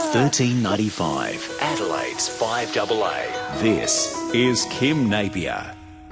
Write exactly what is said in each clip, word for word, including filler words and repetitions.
thirteen ninety-five, Adelaide's five A A. This is Kim Napier.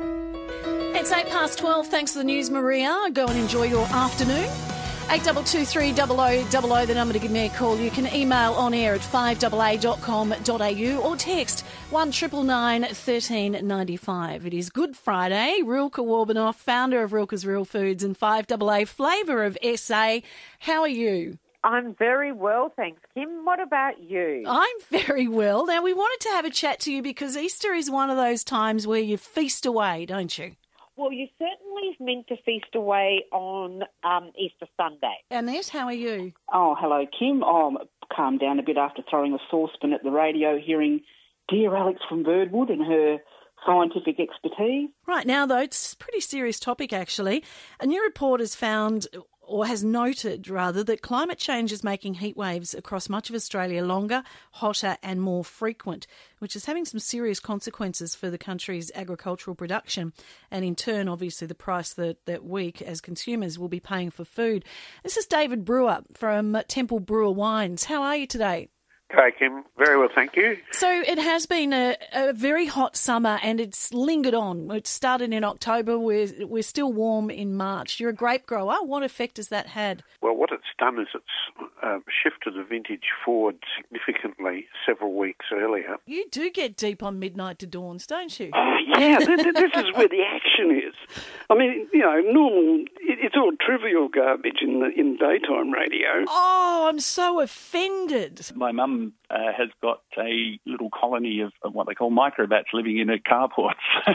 It's eight past twelve. Thanks for the news, Maria. Go and enjoy your afternoon. eight two two three double oh double oh, the number to give me a call. You can email on air at five a a dot com dot a u or text one nine nine nine, one three nine five. It is Good Friday. Rilke Warbanoff, founder of Rilke's Real Foods and five A A, flavour of S A. How are you? I'm very well, thanks, Kim. What about you? I'm very well. Now, we wanted to have a chat to you because Easter is one of those times where you feast away, don't you? Well, you certainly meant to feast away on um, Easter Sunday. Annette, how are you? Oh, hello, Kim. Oh, I'm calmed down a bit after throwing a saucepan at the radio, hearing dear Alex from Birdwood and her scientific expertise. Right, now, though, it's a pretty serious topic, actually. A new report has found, or has noted, rather, that climate change is making heat waves across much of Australia longer, hotter and more frequent, which is having some serious consequences for the country's agricultural production and, in turn, obviously, the price that, that we, as consumers, will be paying for food. This is David Brewer from Temple Brewer Wines. How are you today? Hi, Kim. Very well, thank you. So it has been a, a very hot summer and it's lingered on. It started in October. We're, we're still warm in March. You're a grape grower. What effect has that had? Well, what it's done is it's uh, shifted the vintage forward significantly several weeks earlier. You do get deep on Midnight to Dawns, don't you? Oh, yeah. this, this is where the action is. I mean, you know, normal, it, it's all trivial garbage in the in daytime radio. Oh, I'm so offended. My mum uh, has got a little colony of, of what they call microbats living in her carports.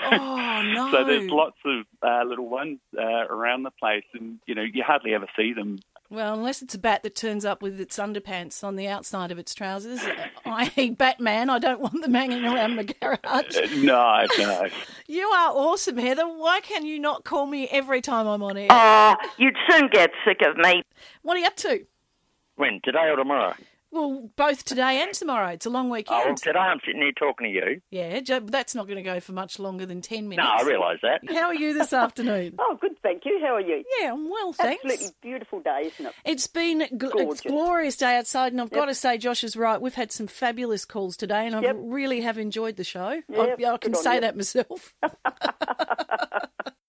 Oh, no. So there's lots of uh, little ones uh, around the place and, you know, you hardly ever see them. Well, unless it's a bat that turns up with its underpants on the outside of its trousers, that is. Batman, I don't want them hanging around my garage. Uh, no, no. You are awesome, Heather. Why can you not call me every time I'm on air? Oh, you'd soon get sick of me. What are you up to? When, today or tomorrow? Well, both today and tomorrow. It's a long weekend. Oh, well, today I'm sitting here talking to you. Yeah, that's not going to go for much longer than ten minutes. No, I realise that. How are you this afternoon? Oh, good, thank you. How are you? Yeah, I'm well, thanks. Absolutely beautiful day, isn't it? It's been gl- it's glorious day outside, and I've yep. got to say, Josh is right. We've had some fabulous calls today, and I yep. really have enjoyed the show. Yep, I, I can say you. that myself.